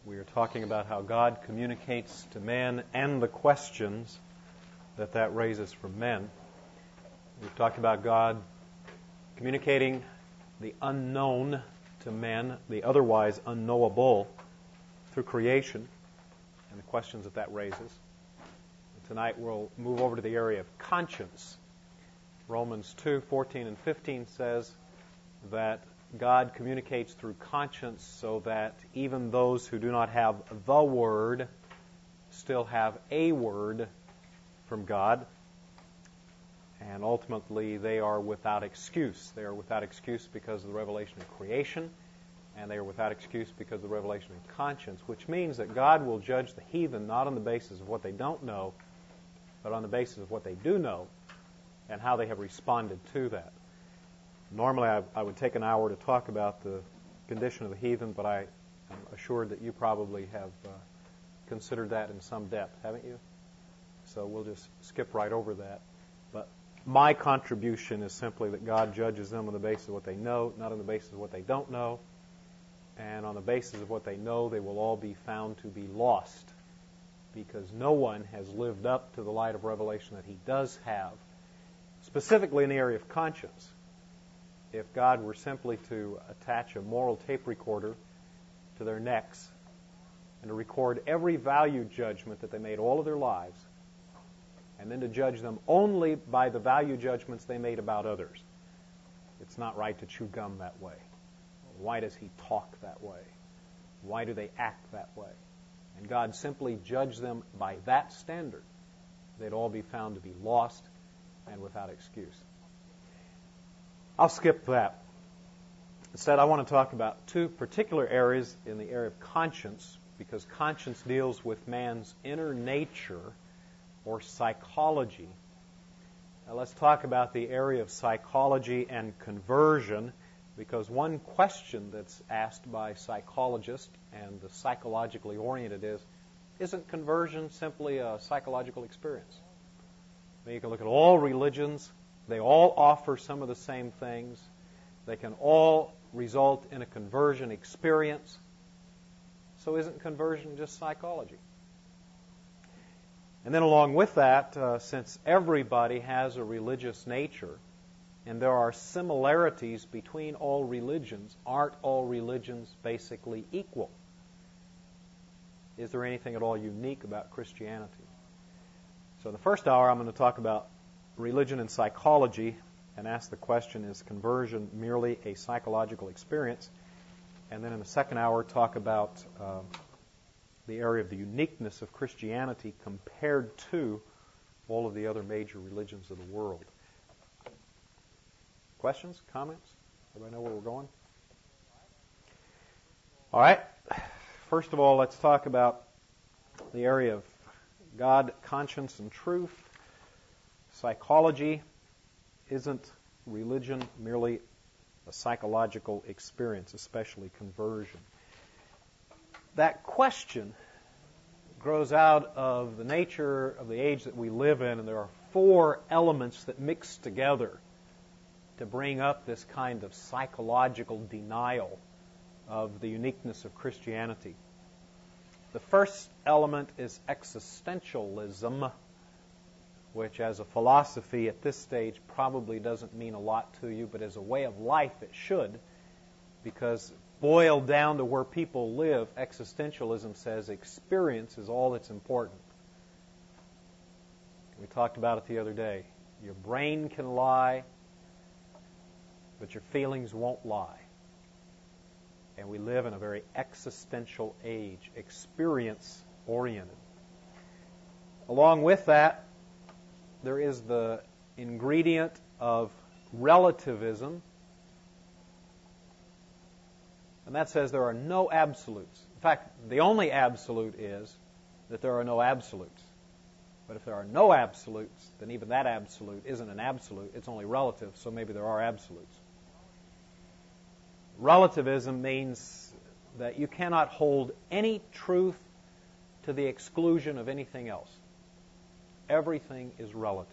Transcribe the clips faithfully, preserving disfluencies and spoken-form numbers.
We are talking about how God communicates to men and the questions that that raises for men. We've talked about God communicating the unknown to men, the otherwise unknowable, through creation and the questions that that raises. And tonight we'll move over to the area of conscience. Romans two fourteen and fifteen says that God communicates through conscience so that even those who do not have the Word still have a word from God. And ultimately they are without excuse. They are without excuse because of the revelation of creation, and they are without excuse because of the revelation of conscience, which means that God will judge the heathen not on the basis of what they don't know, but on the basis of what they do know and how they have responded to that. Normally, I, I would take an hour to talk about the condition of the heathen, but I am assured that you probably have uh, considered that in some depth, haven't you? So we'll just skip right over that. But my contribution is simply that God judges them on the basis of what they know, not on the basis of what they don't know. And on the basis of what they know, they will all be found to be lost, because no one has lived up to the light of revelation that he does have, specifically in the area of conscience. If God were simply to attach a moral tape recorder to their necks and to record every value judgment that they made all of their lives, and then to judge them only by the value judgments they made about others, it's not right to chew gum that way. Why does he talk that way? Why do they act that way? And God simply judged them by that standard. They'd all be found to be lost and without excuse. I'll skip that. Instead, I want to talk about two particular areas in the area of conscience, because conscience deals with man's inner nature or psychology. Now, let's talk about the area of psychology and conversion, because one question that's asked by psychologists and the psychologically oriented is, isn't conversion simply a psychological experience? I mean, you can look at all religions. They all offer some of the same things. They can all result in a conversion experience. So isn't conversion just psychology? And then along with that, uh, since everybody has a religious nature, and there are similarities between all religions, aren't all religions basically equal? Is there anything at all unique about Christianity? So in the first hour, I'm going to talk about religion and psychology and ask the question, is conversion merely a psychological experience? And then in the second hour, talk about uh, the area of the uniqueness of Christianity compared to all of the other major religions of the world. Questions? Comments? Everybody know where we're going? All right. First of all, let's talk about the area of God, conscience, and truth. Psychology. Isn't religion merely a psychological experience, especially conversion? That question grows out of the nature of the age that we live in, and there are four elements that mix together to bring up this kind of psychological denial of the uniqueness of Christianity. The first element is existentialism, which as a philosophy at this stage probably doesn't mean a lot to you, but as a way of life it should, because boiled down to where people live, existentialism says experience is all that's important. We talked about it the other day. Your brain can lie, but your feelings won't lie. And we live in a very existential age, experience-oriented. Along with that, there is the ingredient of relativism, and that says there are no absolutes. In fact, the only absolute is that there are no absolutes. But if there are no absolutes, then even that absolute isn't an absolute. It's only relative, so maybe there are absolutes. Relativism means that you cannot hold any truth to the exclusion of anything else. Everything is relative.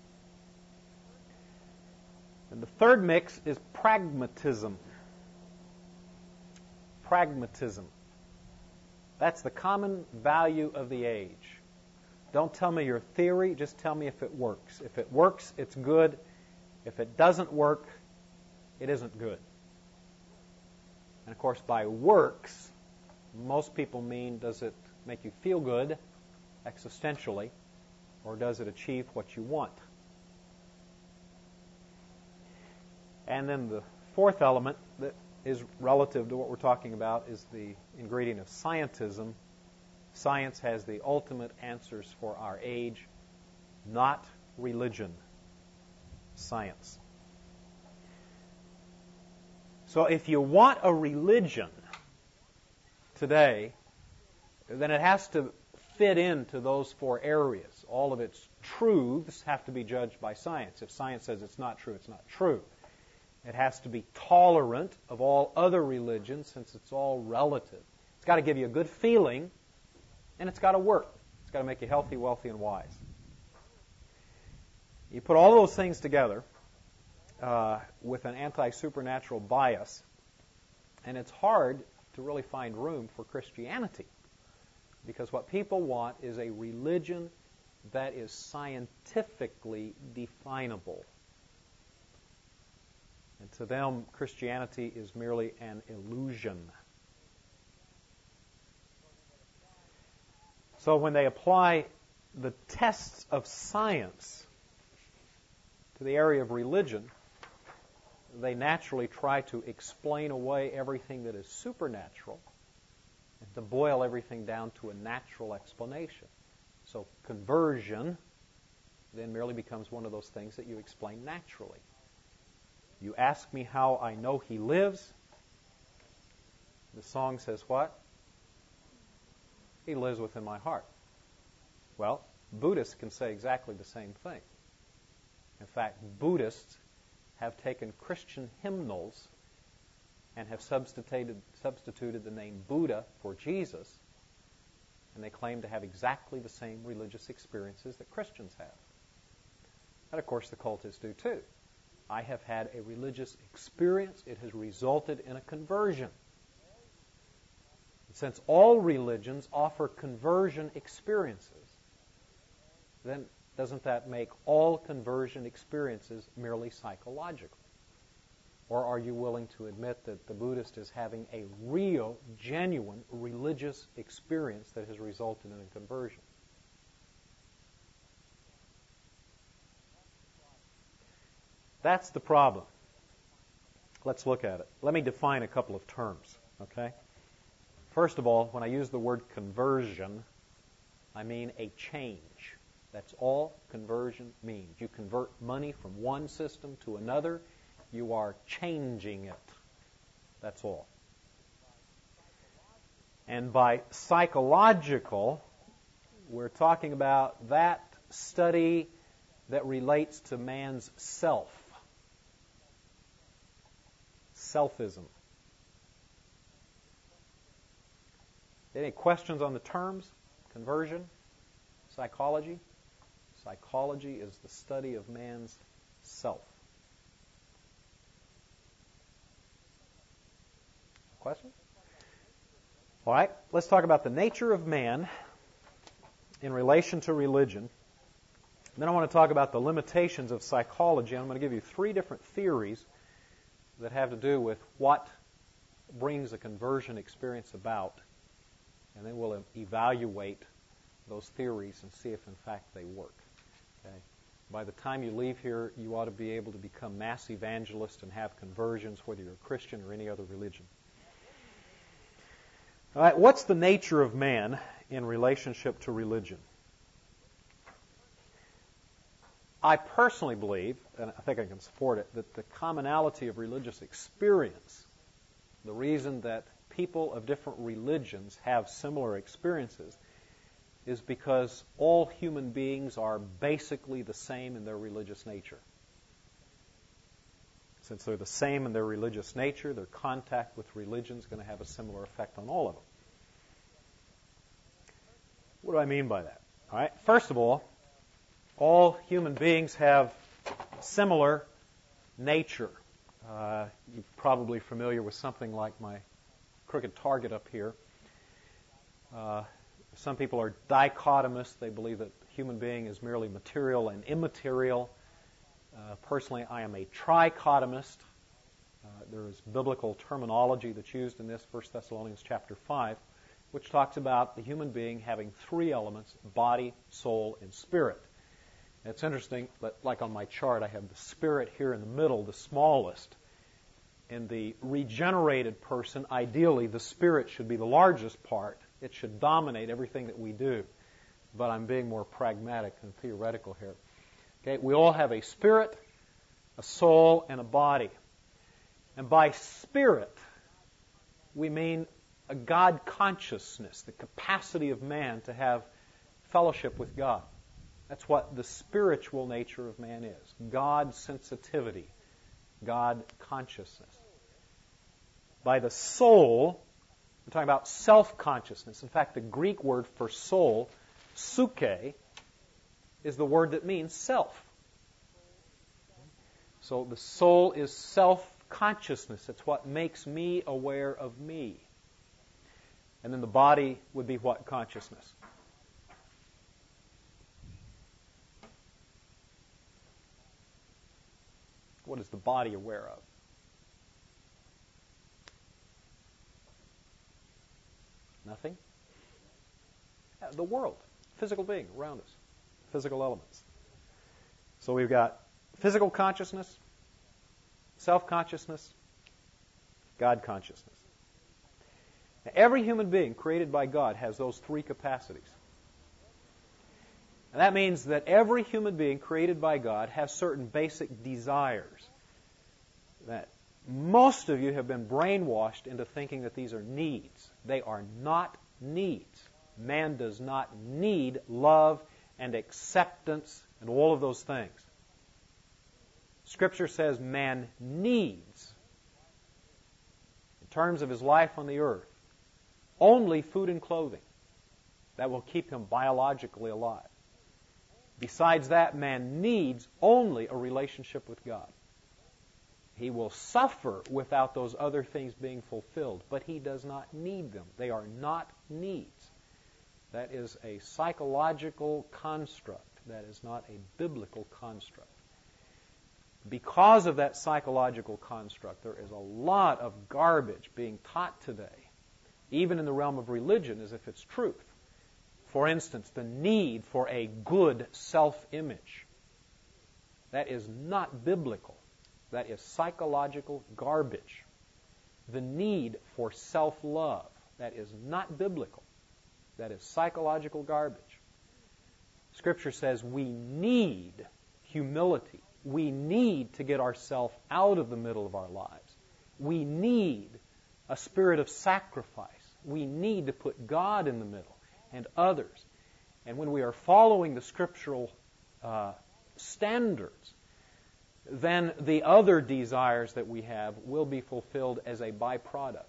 And the third mix is pragmatism. Pragmatism. That's the common value of the age. Don't tell me your theory, just tell me if it works. If it works, it's good. If it doesn't work, it isn't good. And of course, by works, most people mean, does it make you feel good existentially, or does it achieve what you want? And then the fourth element that is relative to what we're talking about is the ingredient of scientism. Science has the ultimate answers for our age, not religion. Science. So if you want a religion today, then it has to fit into those four areas. All of its truths have to be judged by science. If science says it's not true, it's not true. It has to be tolerant of all other religions, since it's all relative. It's got to give you a good feeling, and it's got to work. It's got to make you healthy, wealthy, and wise. You put all those things together uh, with an anti-supernatural bias, and it's hard to really find room for Christianity. Because what people want is a religion that is scientifically definable. And to them, Christianity is merely an illusion. So when they apply the tests of science to the area of religion, they naturally try to explain away everything that is supernatural and to boil everything down to a natural explanation. So conversion then merely becomes one of those things that you explain naturally. You ask me how I know he lives. The song says what? He lives within my heart. Well, Buddhists can say exactly the same thing. In fact, Buddhists have taken Christian hymnals and have substituted, substituted the name Buddha for Jesus, and they claim to have exactly the same religious experiences that Christians have. And of course the cultists do too. I have had a religious experience. It has resulted in a conversion. Since all religions offer conversion experiences, then doesn't that make all conversion experiences merely psychological? Or are you willing to admit that the Buddhist is having a real, genuine religious experience that has resulted in a conversion? That's the problem. Let's look at it. Let me define a couple of terms, okay? First of all, when I use the word conversion, I mean a change. That's all conversion means. You convert money from one system to another, you are changing it. That's all. And by psychological, we're talking about that study that relates to man's self. Selfism. Any questions on the terms? Conversion? Psychology? Psychology is the study of man's self. Questions? All right, let's talk about the nature of man in relation to religion. Then I want to talk about the limitations of psychology. I'm going to give you three different theories that have to do with what brings a conversion experience about. And then we'll evaluate those theories and see if, in fact, they work. Okay? By the time you leave here, you ought to be able to become mass evangelists and have conversions, whether you're a Christian or any other religion. All right, what's the nature of man in relationship to religion? I personally believe, and I think I can support it, that the commonality of religious experience, the reason that people of different religions have similar experiences, is because all human beings are basically the same in their religious nature. Since they're the same in their religious nature, their contact with religion is going to have a similar effect on all of them. What do I mean by that? All right. First of all, all human beings have similar nature. Uh, you're probably familiar with something like my crooked target up here. Uh, some people are dichotomists. They believe that the human being is merely material and immaterial. Uh, personally, I am a trichotomist. Uh, there is biblical terminology that's used in this, First Thessalonians chapter five, which talks about the human being having three elements: body, soul, and spirit. And it's interesting that, like on my chart, I have the spirit here in the middle, the smallest. In the regenerated person, ideally, the spirit should be the largest part. It should dominate everything that we do. But I'm being more pragmatic than theoretical here. Okay, we all have a spirit, a soul, and a body. And by spirit, we mean a God consciousness, the capacity of man to have fellowship with God. That's what the spiritual nature of man is. God sensitivity, God consciousness. By the soul, we're talking about self-consciousness. In fact, the Greek word for soul, psyche, is the word that means self. So the soul is self-consciousness. It's what makes me aware of me. And then the body would be what consciousness? What is the body aware of? Nothing? Yeah, the world, physical being around us, physical elements. So we've got physical consciousness, self-consciousness, God consciousness. Now, every human being created by God has those three capacities. And that means that every human being created by God has certain basic desires that most of you have been brainwashed into thinking that these are needs. They are not needs. Man does not need love and acceptance and all of those things. Scripture says man needs, in terms of his life on the earth, only food and clothing that will keep him biologically alive. Besides that, man needs only a relationship with God. He will suffer without those other things being fulfilled, but he does not need them. They are not needs. That is a psychological construct. That is not a biblical construct. Because of that psychological construct, there is a lot of garbage being taught today, even in the realm of religion, as if it's truth. For instance, the need for a good self-image. That is not biblical. That is psychological garbage. The need for self-love. That is not biblical. That is psychological garbage. Scripture says we need humility. We need to get ourselves out of the middle of our lives. We need a spirit of sacrifice. We need to put God in the middle and others. And when we are following the scriptural uh, standards, then the other desires that we have will be fulfilled as a byproduct.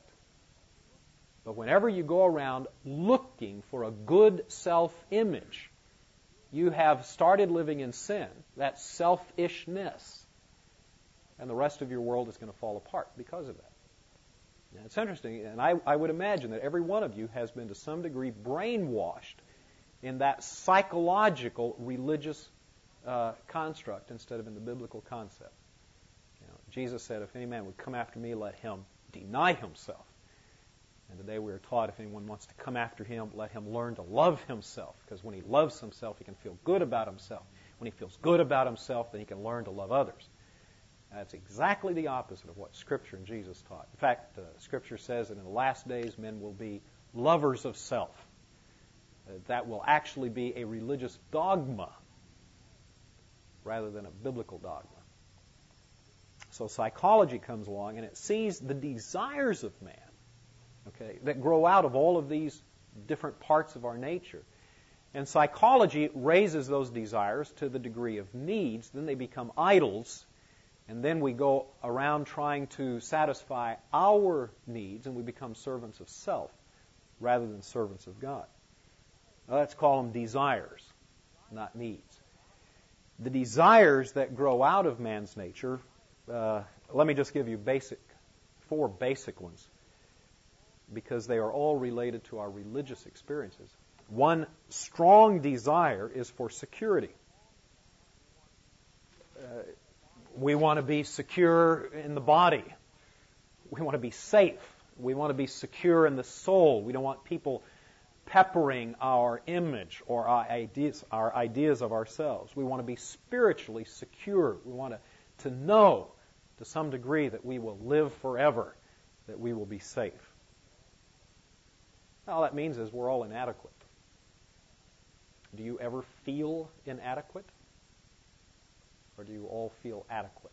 But whenever you go around looking for a good self-image, you have started living in sin, that selfishness, and the rest of your world is going to fall apart because of that. Now, it's interesting, and I, I would imagine that every one of you has been to some degree brainwashed in that psychological religious uh, construct instead of in the biblical concept. You know, Jesus said, if any man would come after me, let him deny himself. And today we are taught if anyone wants to come after him, let him learn to love himself. Because when he loves himself, he can feel good about himself. When he feels good about himself, then he can learn to love others. That's exactly the opposite of what Scripture and Jesus taught. In fact, uh, Scripture says that in the last days men will be lovers of self. Uh, that will actually be a religious dogma rather than a biblical dogma. So psychology comes along and it sees the desires of man, okay, that grow out of all of these different parts of our nature. And psychology raises those desires to the degree of needs. Then they become idols. And then we go around trying to satisfy our needs, and we become servants of self rather than servants of God. Now, let's call them desires, not needs. The desires that grow out of man's nature, uh, let me just give you basic, four basic ones. because they are all related to our religious experiences. One strong desire is for security. Uh, we want to be secure in the body. We want to be safe. We want to be secure in the soul. We don't want people peppering our image or our ideas, our ideas of ourselves. We want to be spiritually secure. We want to, to know to some degree that we will live forever, that we will be safe. All that means is we're all inadequate. Do you ever feel inadequate? Or do you all feel adequate?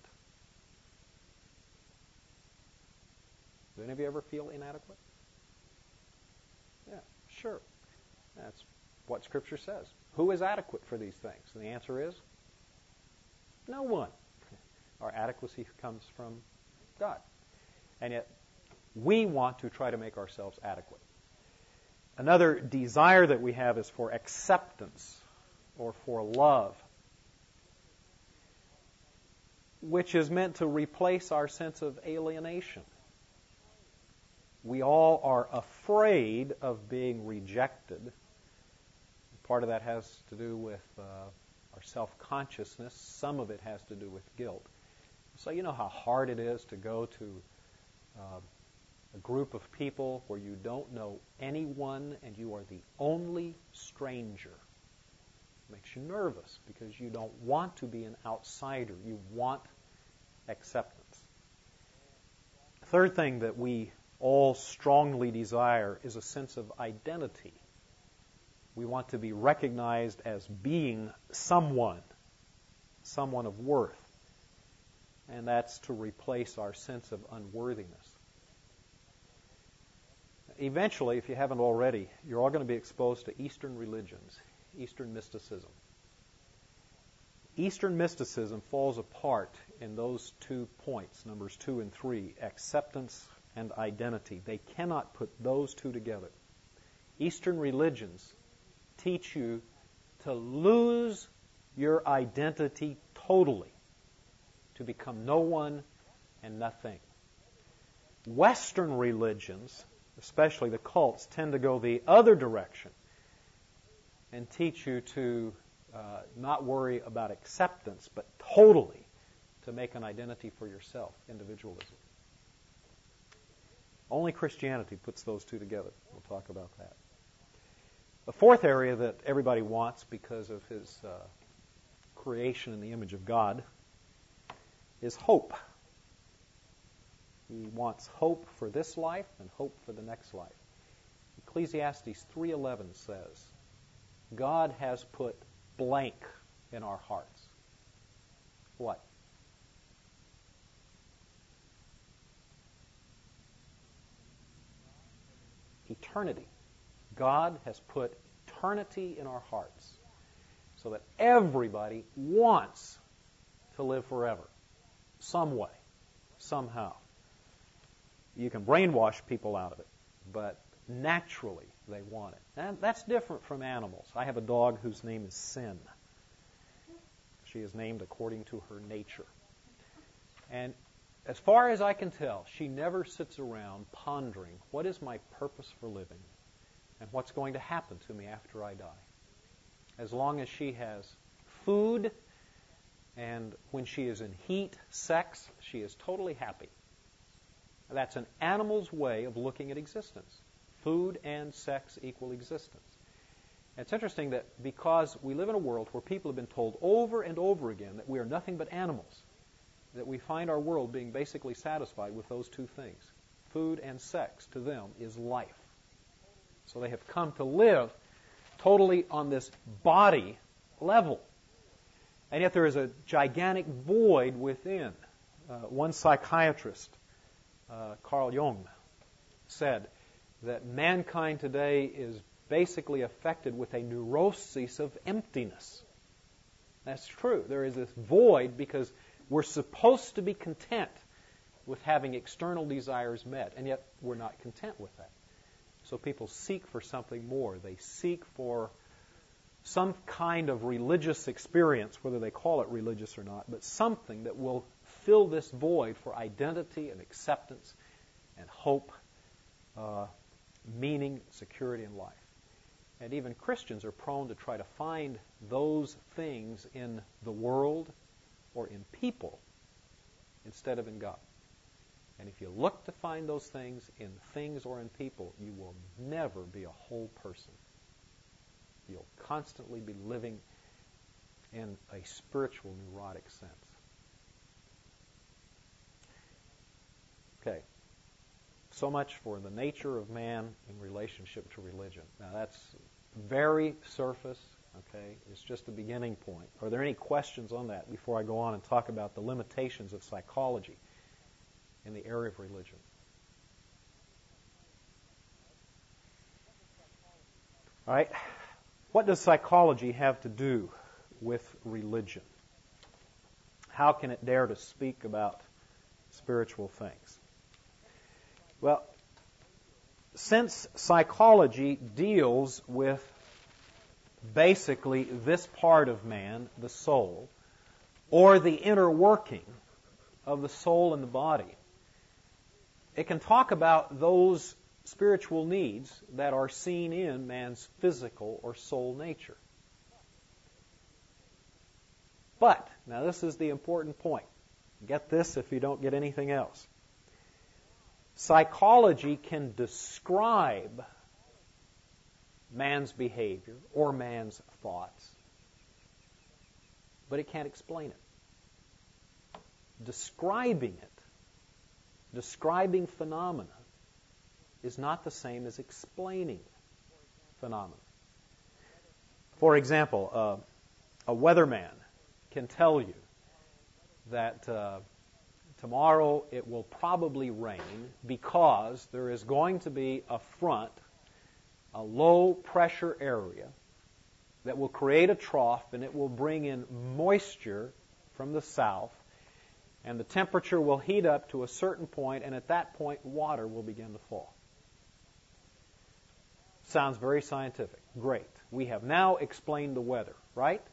Do any of you ever feel inadequate? Yeah, sure. That's what Scripture says. Who is adequate for these things? And the answer is no one. Our adequacy comes from God. And yet, we want to try to make ourselves adequate. Another desire that we have is for acceptance or for love, which is meant to replace our sense of alienation. We all are afraid of being rejected. Part of that has to do with uh, our self-consciousness. Some of it has to do with guilt. So you know how hard it is to go to uh, a group of people where you don't know anyone and you are the only stranger. It makes you nervous because you don't want to be an outsider. You want acceptance. Third thing that we all strongly desire is a sense of identity. We want to be recognized as being someone, someone of worth. And that's to replace our sense of unworthiness. Eventually, if you haven't already, you're all going to be exposed to Eastern religions, Eastern mysticism. Eastern mysticism falls apart in those two points, numbers two and three, acceptance and identity. They cannot put those two together. Eastern religions teach you to lose your identity totally, to become no one and nothing. Western religions, especially the cults, tend to go the other direction and teach you to uh, not worry about acceptance, but totally to make an identity for yourself, individualism. Only Christianity puts those two together. We'll talk about that. The fourth area that everybody wants because of his uh, creation in the image of God is hope. He wants hope for this life and hope for the next life. Ecclesiastes three eleven says, God has put blank in our hearts. What? Eternity. God has put eternity in our hearts so that everybody wants to live forever. Some way. Somehow. You can brainwash people out of it, but naturally they want it. And that's different from animals. I have a dog whose name is Sin. She is named according to her nature. And as far as I can tell, she never sits around pondering, what is my purpose for living and what's going to happen to me after I die? As long as she has food and when she is in heat, sex, she is totally happy. That's an animal's way of looking at existence. Food and sex equal existence. And it's interesting that because we live in a world where people have been told over and over again that we are nothing but animals, that we find our world being basically satisfied with those two things. Food and sex, to them, is life. So they have come to live totally on this body level. And yet there is a gigantic void within. Uh, one psychiatrist, uh, Carl Jung, said that mankind today is basically affected with a neurosis of emptiness. That's true. There is this void because we're supposed to be content with having external desires met, and yet we're not content with that. So people seek for something more. They seek for some kind of religious experience, whether they call it religious or not, but something that will fill this void for identity and acceptance and hope uh, meaning, security in life. And even Christians are prone to try to find those things in the world or in people instead of in God. And if you look to find those things in things or in people, you will never be a whole person. You'll constantly be living in a spiritual neurotic sense. Okay. So much for the nature of man in relationship to religion. Now that's very surface, okay? It's just the beginning point. Are there any questions on that before I go on and talk about the limitations of psychology in the area of religion? All right. What does psychology have to do with religion? How can it dare to speak about spiritual things? Well, since psychology deals with basically this part of man, the soul, or the inner working of the soul and the body, it can talk about those spiritual needs that are seen in man's physical or soul nature. But, now this is the important point. Get this if you don't get anything else. Psychology can describe man's behavior or man's thoughts, but it can't explain it. Describing it, describing phenomena, is not the same as explaining phenomena. For example, uh, a weatherman can tell you that uh, tomorrow it will probably rain because there is going to be a front, a low pressure area that will create a trough, and it will bring in moisture from the south, and the temperature will heat up to a certain point, and at that point water will begin to fall. Sounds very scientific. Great. We have now explained the weather, right?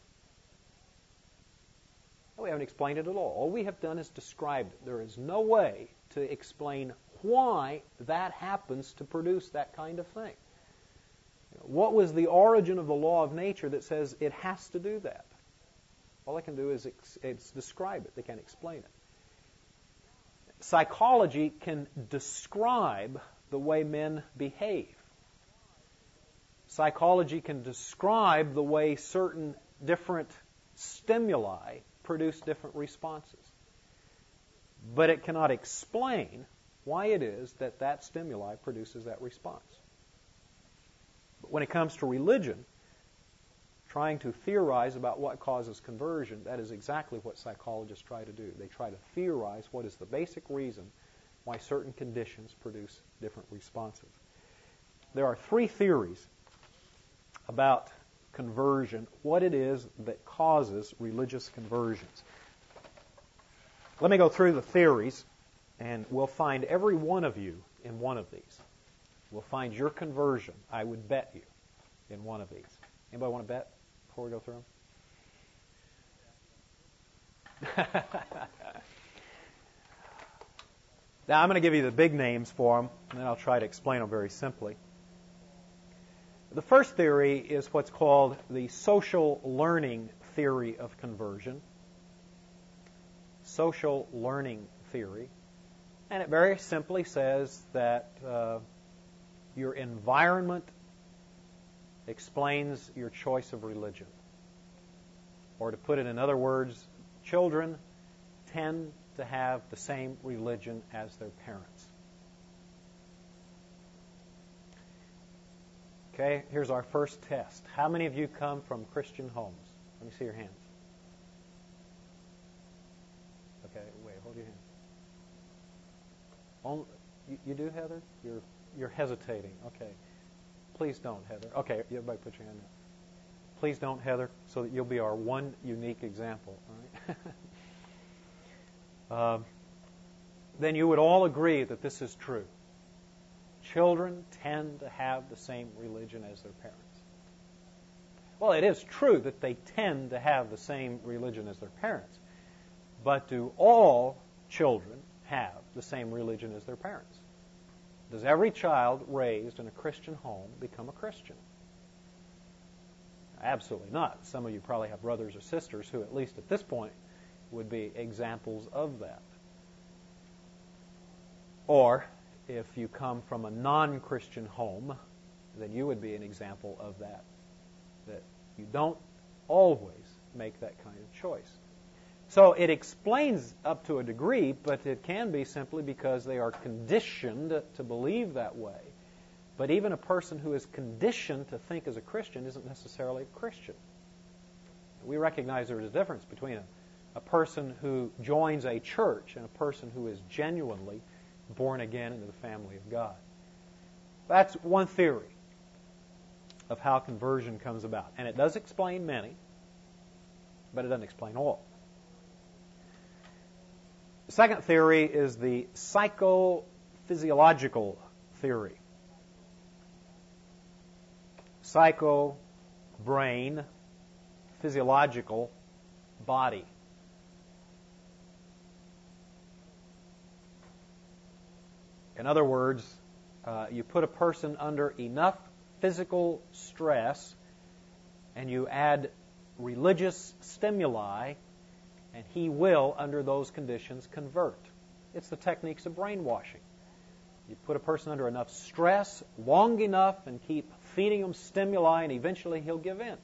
No, we haven't explained it at all. All we have done is described it. There is no way to explain why that happens to produce that kind of thing. What was the origin of the law of nature that says it has to do that? All they can do is ex- it's describe it. They can't explain it. Psychology can describe the way men behave. Psychology can describe the way certain different stimuli produce different responses. But it cannot explain why it is that that stimuli produces that response. But when it comes to religion, trying to theorize about what causes conversion, that is exactly what psychologists try to do. They try to theorize what is the basic reason why certain conditions produce different responses. There are three theories about conversion, what it is that causes religious conversions. Let me go through the theories, and we'll find every one of you in one of these. We'll find your conversion, I would bet you, in one of these. Anybody want to bet before we go through them? Now, I'm going to give you the big names for them, and then I'll try to explain them very simply. The first theory is what's called the social learning theory of conversion. Social learning theory. And it very simply says that uh, your environment explains your choice of religion. Or to put it in other words, children tend to have the same religion as their parents. Okay, here's our first test. How many of you come from Christian homes? Let me see your hands. Okay, wait, hold your hand. Only, you, you do, Heather? You're you're hesitating. Okay. Please don't, Heather. Okay, everybody put your hand up. Please don't, Heather, so that you'll be our one unique example. All right? uh, then you would all agree that this is true. Children tend to have the same religion as their parents. Well, it is true that they tend to have the same religion as their parents, but do all children have the same religion as their parents? Does every child raised in a Christian home become a Christian? Absolutely not. Some of you probably have brothers or sisters who, at least at this point, would be examples of that. Or, if you come from a non-Christian home, then you would be an example of that. That you don't always make that kind of choice. So it explains up to a degree, but it can be simply because they are conditioned to believe that way. But even a person who is conditioned to think as a Christian isn't necessarily a Christian. We recognize there is a difference between a, a person who joins a church and a person who is genuinely born again into the family of God. That's one theory of how conversion comes about. And it does explain many, but it doesn't explain all. The second theory is the psychophysiological theory. Psycho, brain, physiological, body. In other words, uh, you put a person under enough physical stress and you add religious stimuli, and he will, under those conditions, convert. It's the techniques of brainwashing. You put a person under enough stress long enough and keep feeding him stimuli, and eventually he'll give in.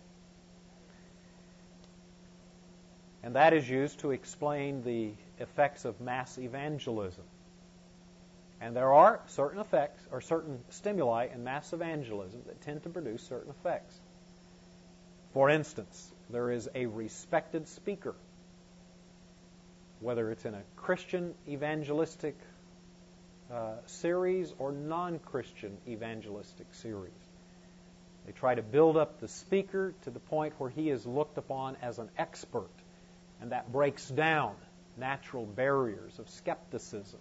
And that is used to explain the effects of mass evangelism. And there are certain effects, or certain stimuli in mass evangelism that tend to produce certain effects. For instance, there is a respected speaker, whether it's in a Christian evangelistic uh, series or non-Christian evangelistic series. They try to build up the speaker to the point where he is looked upon as an expert, and that breaks down natural barriers of skepticism.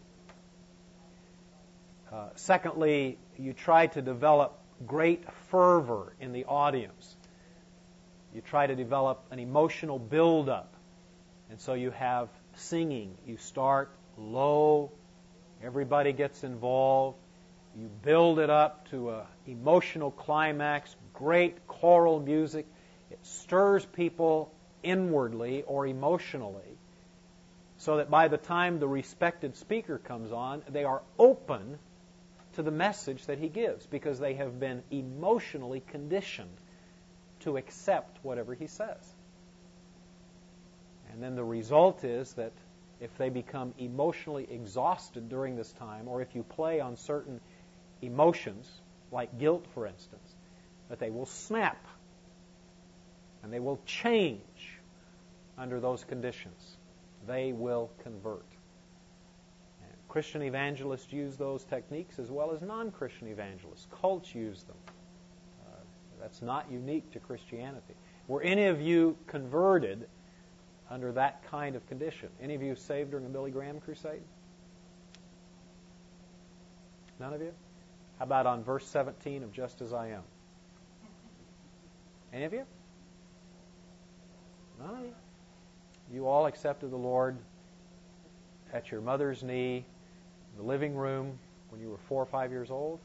Uh, secondly, you try to develop great fervor in the audience. You try to develop an emotional build-up. And so you have singing. You start low. Everybody gets involved. You build it up to an emotional climax, great choral music. It stirs people inwardly or emotionally so that by the time the respected speaker comes on, they are open to the message that he gives because they have been emotionally conditioned to accept whatever he says. And then the result is that if they become emotionally exhausted during this time, or if you play on certain emotions, like guilt, for instance, that they will snap and they will change under those conditions. They will convert. Christian evangelists use those techniques as well as non-Christian evangelists. Cults use them. Uh, that's not unique to Christianity. Were any of you converted under that kind of condition? Any of you saved during the Billy Graham crusade? None of you? How about on verse seventeen of Just As I Am? Any of you? None of you? You all accepted the Lord at your mother's knee, in the living room, when you were four or five years old?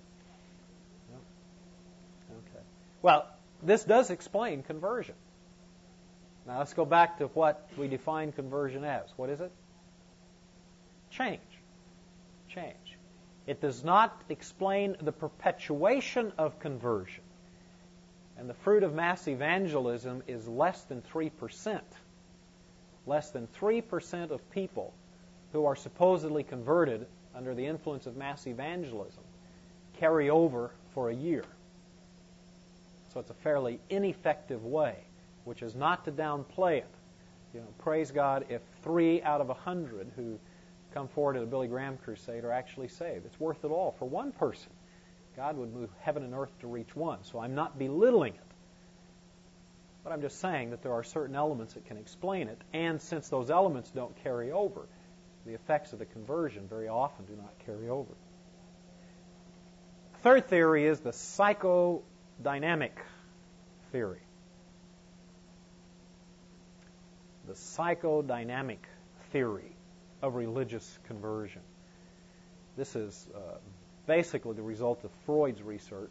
No? Okay. Well, this does explain conversion. Now let's go back to what we define conversion as. What is it? Change. Change. It does not explain the perpetuation of conversion. And the fruit of mass evangelism is less than three percent. Less than three percent of people who are supposedly converted under the influence of mass evangelism carry over for a year. So it's a fairly ineffective way, which is not to downplay it. You know, praise God if three out of a hundred who come forward at a Billy Graham crusade are actually saved. It's worth it all for one person. God would move heaven and earth to reach one. So I'm not belittling it. But I'm just saying that there are certain elements that can explain it. And since those elements don't carry over, the effects of the conversion very often do not carry over. Third theory is the psychodynamic theory. The psychodynamic theory of religious conversion. This is uh, basically the result of Freud's research.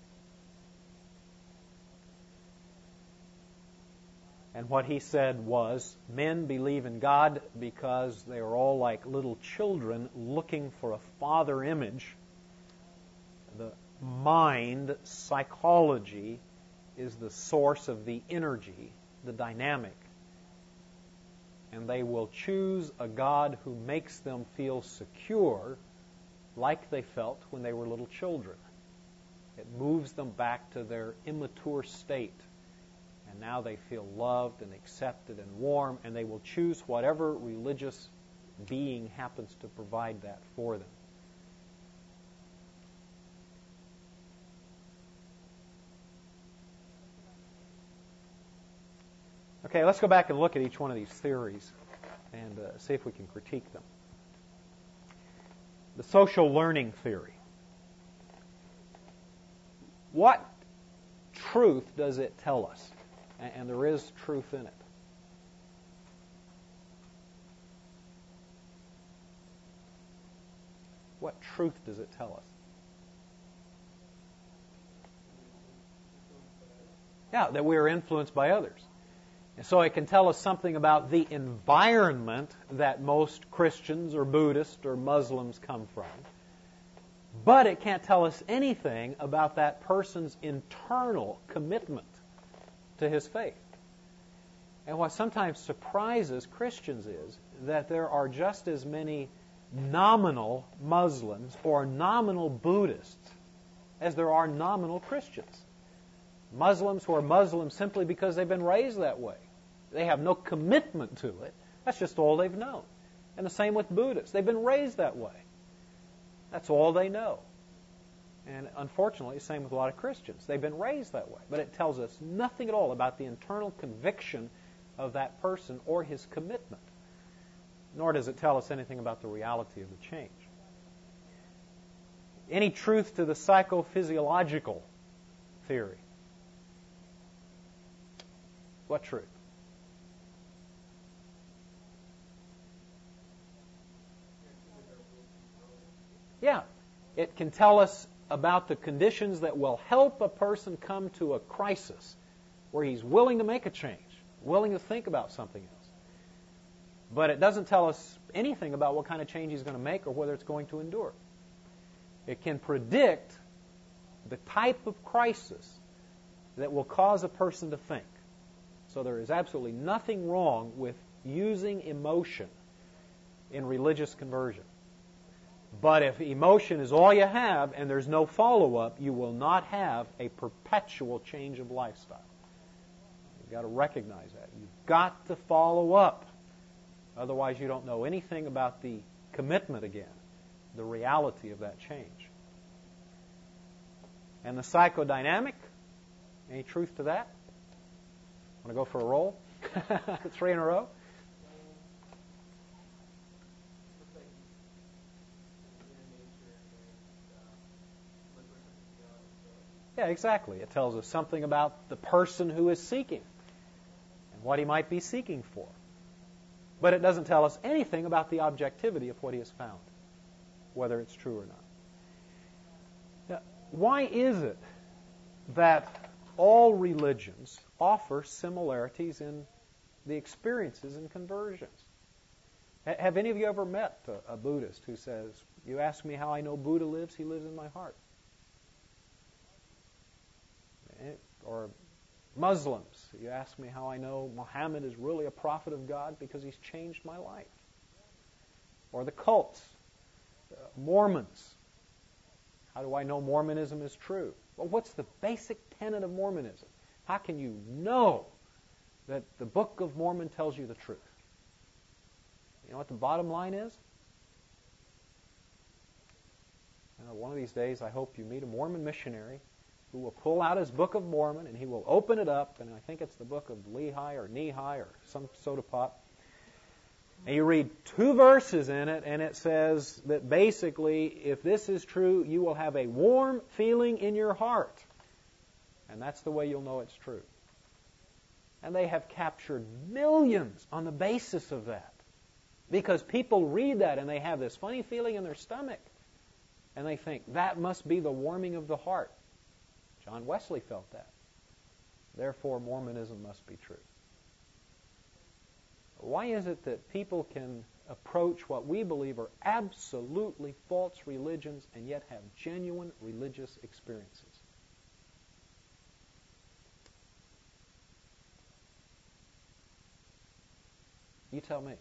And what he said was, men believe in God because they are all like little children looking for a father image. The mind, psychology, is the source of the energy, the dynamic. And they will choose a God who makes them feel secure like they felt when they were little children. It moves them back to their immature state. And now they feel loved and accepted and warm, and they will choose whatever religious being happens to provide that for them. Okay, let's go back and look at each one of these theories and uh, see if we can critique them. The social learning theory. What truth does it tell us? And there is truth in it. What truth does it tell us? Yeah, that we are influenced by others. And so it can tell us something about the environment that most Christians or Buddhists or Muslims come from. But it can't tell us anything about that person's internal commitment to his faith. And what sometimes surprises Christians is that there are just as many nominal Muslims or nominal Buddhists as there are nominal Christians. Muslims who are Muslims simply because they've been raised that way. They have no commitment to it. That's just all they've known. And the same with Buddhists. They've been raised that way. That's all they know. And unfortunately, the same with a lot of Christians. They've been raised that way. But it tells us nothing at all about the internal conviction of that person or his commitment. Nor does it tell us anything about the reality of the change. Any truth to the psychophysiological theory? What truth? Yeah, it can tell us about the conditions that will help a person come to a crisis where he's willing to make a change, willing to think about something else. But it doesn't tell us anything about what kind of change he's going to make or whether it's going to endure. It can predict the type of crisis that will cause a person to think. So there is absolutely nothing wrong with using emotion in religious conversion. But if emotion is all you have and there's no follow-up, you will not have a perpetual change of lifestyle. You've got to recognize that. You've got to follow up. Otherwise, you don't know anything about the commitment again, the reality of that change. And the psychodynamic, any truth to that? Want to go for a roll? Three in a row? Yeah, exactly. It tells us something about the person who is seeking and what he might be seeking for. But it doesn't tell us anything about the objectivity of what he has found, whether it's true or not. Now, why is it that all religions offer similarities in the experiences in conversions? H- have any of you ever met a, a Buddhist who says, "You ask me how I know Buddha lives, he lives in my heart"? Or Muslims, you ask me how I know Muhammad is really a prophet of God because he's changed my life. Or the cults, uh, Mormons. How do I know Mormonism is true? Well, what's the basic tenet of Mormonism? How can you know that the Book of Mormon tells you the truth? You know what the bottom line is? You know, one of these days I hope you meet a Mormon missionary who will pull out his Book of Mormon and he will open it up, and I think it's the Book of Lehi or Nehi or some soda pop. And you read two verses in it, and it says that basically, if this is true, you will have a warm feeling in your heart. And that's the way you'll know it's true. And they have captured millions on the basis of that. Because people read that and they have this funny feeling in their stomach. And they think, that must be the warming of the heart. John Wesley felt that. Therefore, Mormonism must be true. Why is it that people can approach what we believe are absolutely false religions and yet have genuine religious experiences? You tell me.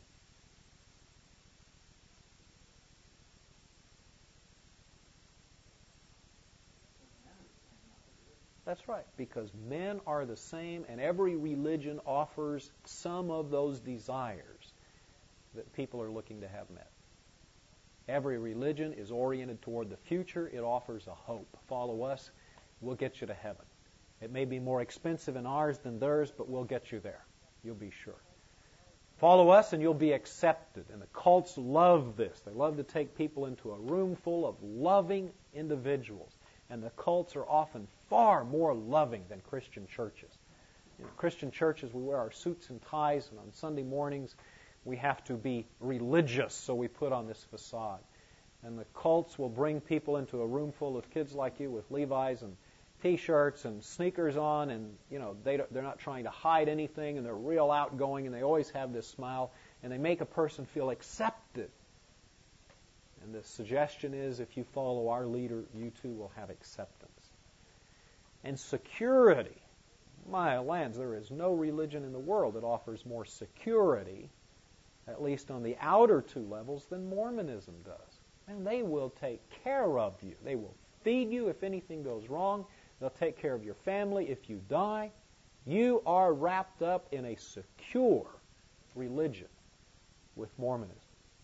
That's right, because men are the same, and every religion offers some of those desires that people are looking to have met. Every religion is oriented toward the future. It offers a hope. Follow us, we'll get you to heaven. It may be more expensive in ours than theirs, but we'll get you there. You'll be sure. Follow us and you'll be accepted. And the cults love this. They love to take people into a room full of loving individuals. And the cults are often far more loving than Christian churches. In Christian churches, we wear our suits and ties, and on Sunday mornings, we have to be religious, so we put on this facade. And the cults will bring people into a room full of kids like you with Levi's and T-shirts and sneakers on, and you know they don't, they're not trying to hide anything, and they're real outgoing, and they always have this smile, and they make a person feel accepted. And the suggestion is, if you follow our leader, you too will have acceptance. And security. My lands, there is no religion in the world that offers more security, at least on the outer two levels, than Mormonism does. And they will take care of you. They will feed you if anything goes wrong. They'll take care of your family if you die. You are wrapped up in a secure religion with Mormonism.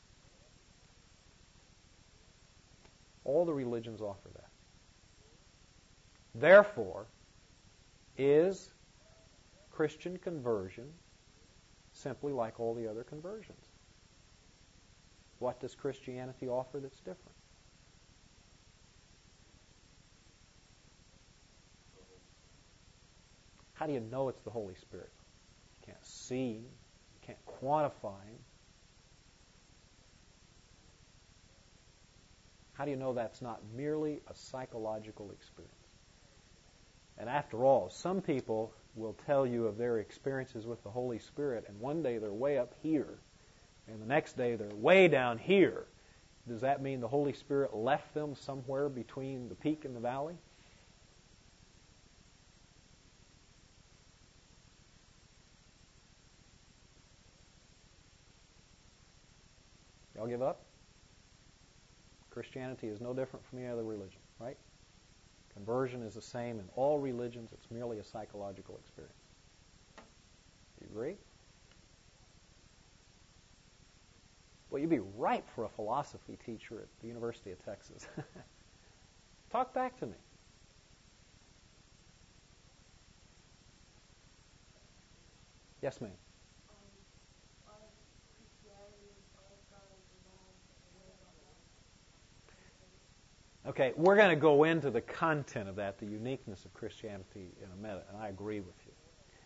All the religions offer that. Therefore, is Christian conversion simply like all the other conversions? What does Christianity offer that's different? How do you know it's the Holy Spirit? You can't see Him. You can't quantify Him. How do you know that's not merely a psychological experience? And after all, some people will tell you of their experiences with the Holy Spirit, and one day they're way up here, and the next day they're way down here. Does that mean the Holy Spirit left them somewhere between the peak and the valley? Y'all give up? Christianity is no different from any other religion, right? Conversion is the same in all religions. It's merely a psychological experience. Do you agree? Well, you'd be ripe for a philosophy teacher at the University of Texas. Talk back to me. Yes, ma'am. Okay, we're going to go into the content of that, the uniqueness of Christianity in a minute, and I agree with you.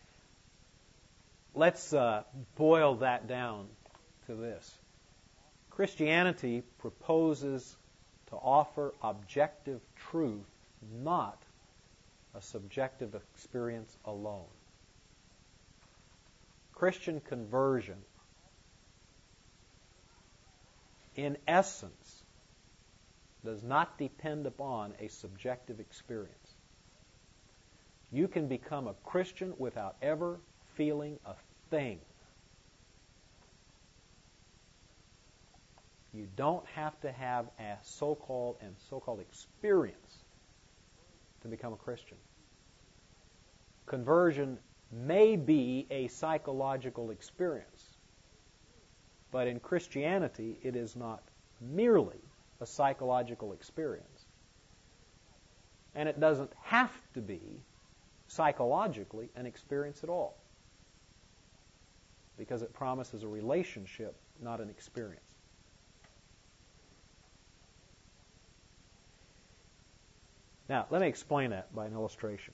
Let's uh, boil that down to this. Christianity proposes to offer objective truth, not a subjective experience alone. Christian conversion, in essence, does not depend upon a subjective experience. You can become a Christian without ever feeling a thing. You don't have to have a so-called and so-called experience to become a Christian. Conversion may be a psychological experience, but in Christianity it is not merely a psychological experience. And it doesn't have to be psychologically an experience at all, because it promises a relationship, not an experience. Now, let me explain that by an illustration.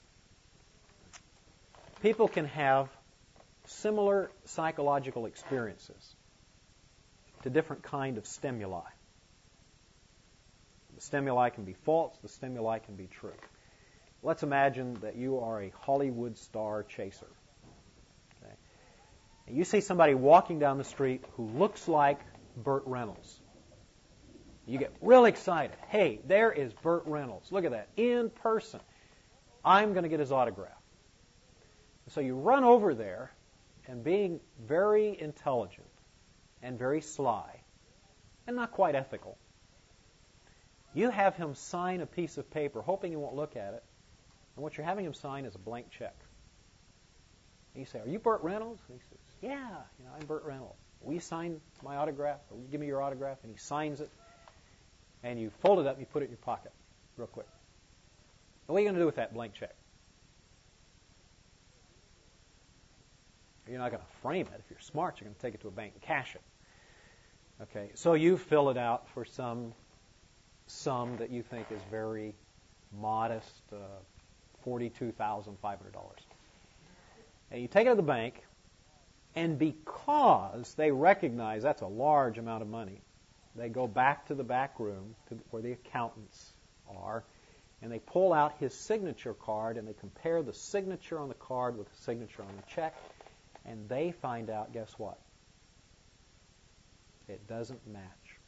People can have similar psychological experiences to different kind of stimuli. The stimuli can be false. The stimuli can be true. Let's imagine that you are a Hollywood star chaser. Okay? And you see somebody walking down the street who looks like Burt Reynolds. You get real excited. Hey, there is Burt Reynolds. Look at that. In person. I'm going to get his autograph. So you run over there, and being very intelligent and very sly and not quite ethical, you have him sign a piece of paper, hoping he won't look at it. And what you're having him sign is a blank check. And you say, "Are you Burt Reynolds?" And he says, "Yeah, you know, I'm Burt Reynolds. Will you sign my autograph? Or will you give me your autograph?" And he signs it. And you fold it up and you put it in your pocket real quick. And what are you going to do with that blank check? You're not going to frame it. If you're smart, you're going to take it to a bank and cash it. Okay, so you fill it out for some sum that you think is very modest, uh, forty-two thousand five hundred dollars. And you take it to the bank, and because they recognize that's a large amount of money, they go back to the back room to where the accountants are, and they pull out his signature card, and they compare the signature on the card with the signature on the check, and they find out, guess what? It doesn't match.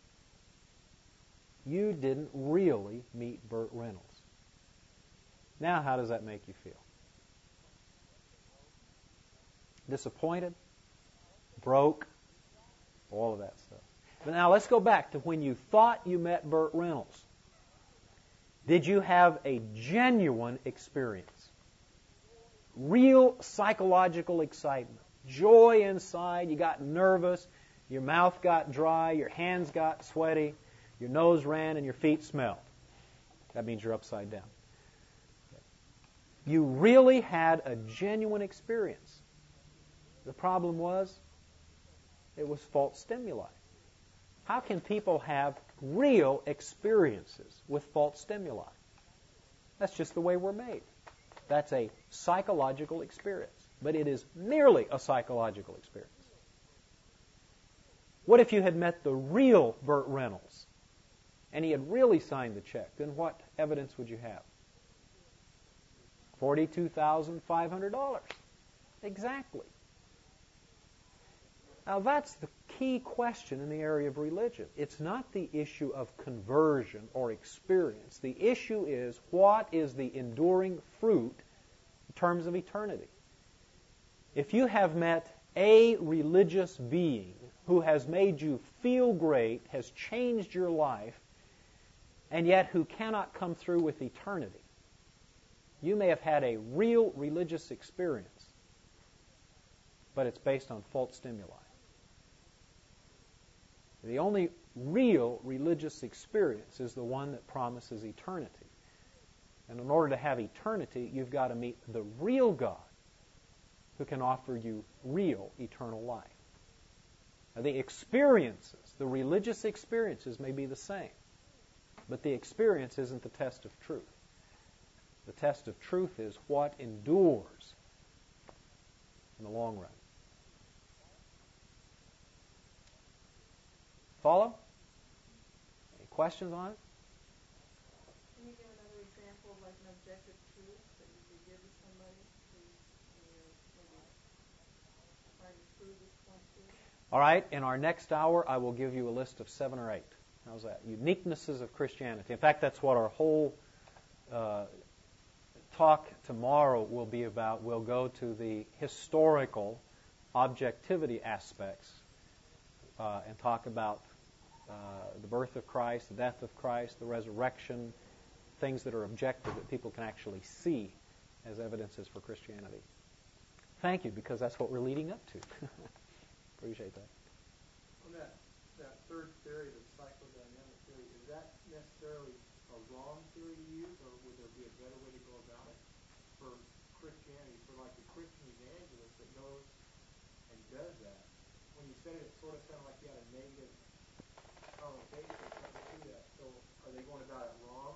You didn't really meet Burt Reynolds. Now, how does that make you feel? Disappointed? Broke? All of that stuff. But now let's go back to when you thought you met Burt Reynolds. Did you have a genuine experience? Real psychological excitement. Joy inside. You got nervous. Your mouth got dry. Your hands got sweaty. Your nose ran and your feet smelled. That means you're upside down. You really had a genuine experience. The problem was, it was false stimuli. How can people have real experiences with false stimuli? That's just the way we're made. That's a psychological experience. But it is merely a psychological experience. What if you had met the real Burt Reynolds and he had really signed the check? Then what evidence would you have? forty-two thousand five hundred dollars. Exactly. Now that's the key question in the area of religion. It's not the issue of conversion or experience. The issue is, what is the enduring fruit in terms of eternity? If you have met a religious being who has made you feel great, has changed your life, and yet who cannot come through with eternity, you may have had a real religious experience, but it's based on false stimuli. The only real religious experience is the one that promises eternity. And in order to have eternity, you've got to meet the real God who can offer you real eternal life. Now, the experiences, the religious experiences may be the same, but the experience isn't the test of truth. The test of truth is what endures in the long run. Follow? Any questions on it? Can you give another example of like an objective truth that you could give to somebody who's you know, maybe trying to prove this point to you? All right, in our next hour, I will give you a list of seven or eight. How's that? Uniquenesses of Christianity. In fact, that's what our whole uh, talk tomorrow will be about. We'll go to the historical objectivity aspects uh, and talk about uh, the birth of Christ, the death of Christ, the resurrection, things that are objective that people can actually see as evidences for Christianity. Thank you, because that's what we're leading up to. Appreciate that. On that, that third theory, the psychodynamic theory, is that necessarily a wrong theory to use, or would there be a better way to go about it for Christianity, for like the Christian evangelist that knows and does that? When you said it, it sort of sounded like you had a negative connotation to that. So are they going about it wrong?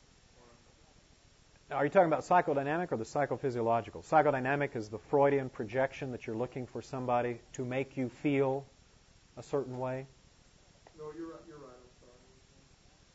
Now, are you talking about psychodynamic or the psychophysiological? Psychodynamic is the Freudian projection that you're looking for somebody to make you feel a certain way. No, you're right. You're right. I'm sorry.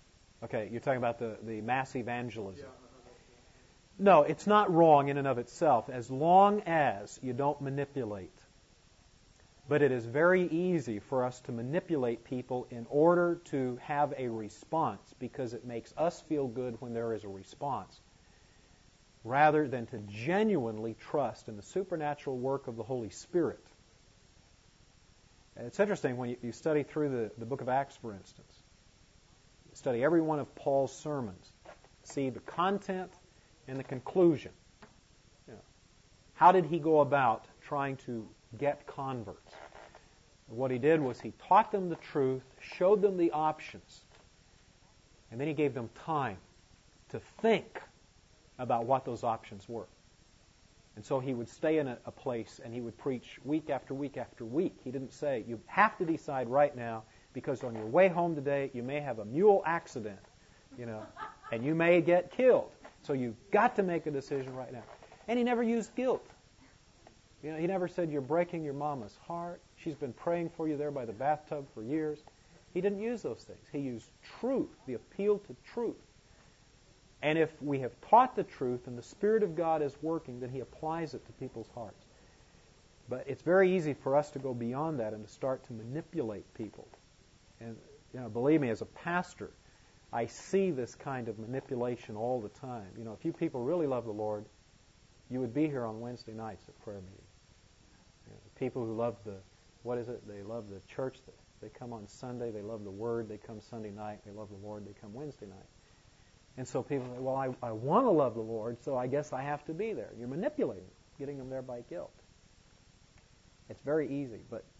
Okay, you're talking about the, the mass evangelism. Yeah, uh-huh, that's right. No, it's not wrong in and of itself, as long as you don't manipulate. But it is very easy for us to manipulate people in order to have a response, because it makes us feel good when there is a response, rather than to genuinely trust in the supernatural work of the Holy Spirit. And it's interesting when you, you study through the, the book of Acts, for instance. You study every one of Paul's sermons. See the content and the conclusion. You know, how did he go about trying to get converts? What he did was he taught them the truth, showed them the options, and then he gave them time to think about what those options were. And so he would stay in a, a place and he would preach week after week after week. He didn't say, you have to decide right now, because on your way home today you may have a mule accident, you know, and you may get killed. So you've got to make a decision right now. And he never used guilt. You know, he never said, you're breaking your mama's heart. She's been praying for you there by the bathtub for years. He didn't use those things. He used truth, the appeal to truth. And if we have taught the truth and the Spirit of God is working, then He applies it to people's hearts. But it's very easy for us to go beyond that and to start to manipulate people. And, you know, believe me, as a pastor, I see this kind of manipulation all the time. You know, if you people really love the Lord, you would be here on Wednesday nights at prayer meeting. You know, people who love the, what is it? They love the church. They come on Sunday. They love the Word. They come Sunday night. They love the Lord. They come Wednesday night. And so people say, well, I, I want to love the Lord, so I guess I have to be there. You're manipulating them, getting them there by guilt. It's very easy, but